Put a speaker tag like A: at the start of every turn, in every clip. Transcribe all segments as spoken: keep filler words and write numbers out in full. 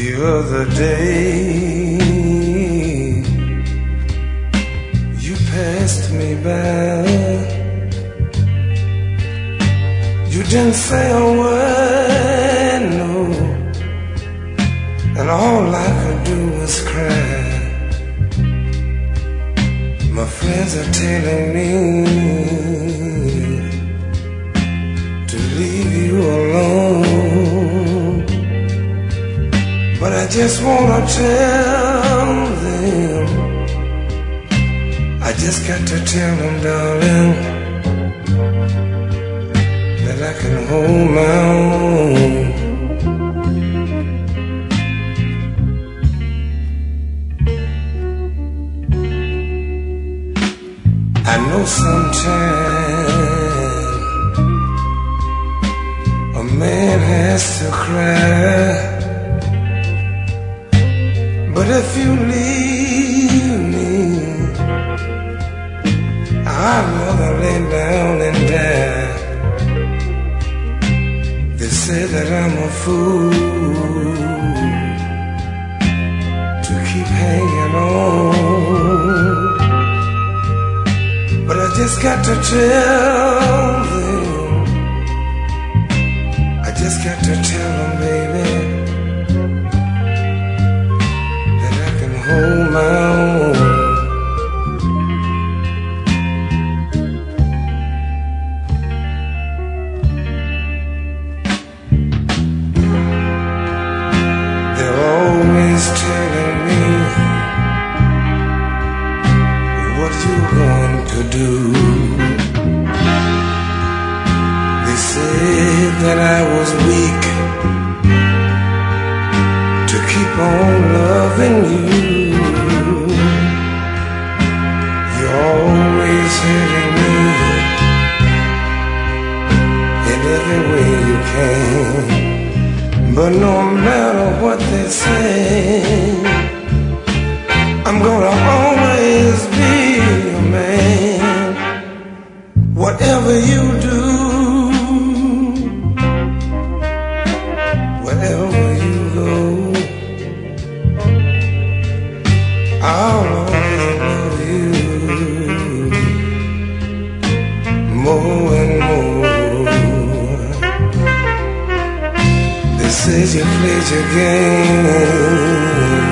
A: The other day you passed me by. You didn't say a word, no, and all I could do was cry. My friends are telling me to leave you alone, but I just wanna tell them, I just got to tell them, darling, that I can hold my own. I know sometimes a man has to cry, but if you leave me, I'd rather lay down and die. They say that I'm a fool to keep hanging on, but I just got to tell them, I just got to tell them, baby, that I can hold my own. They're always telling me what you going to do. They said that I was weak to keep on loving you. You're always hurting me in every way you can, but no matter what they say, I'm gonna always be your man. Whatever you do, wherever you go, I'll always love you more and more. They said you played your game,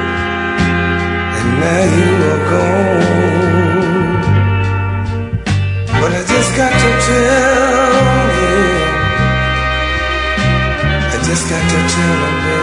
A: now you are gone, but I just got to tell you, I just got to tell them, baby,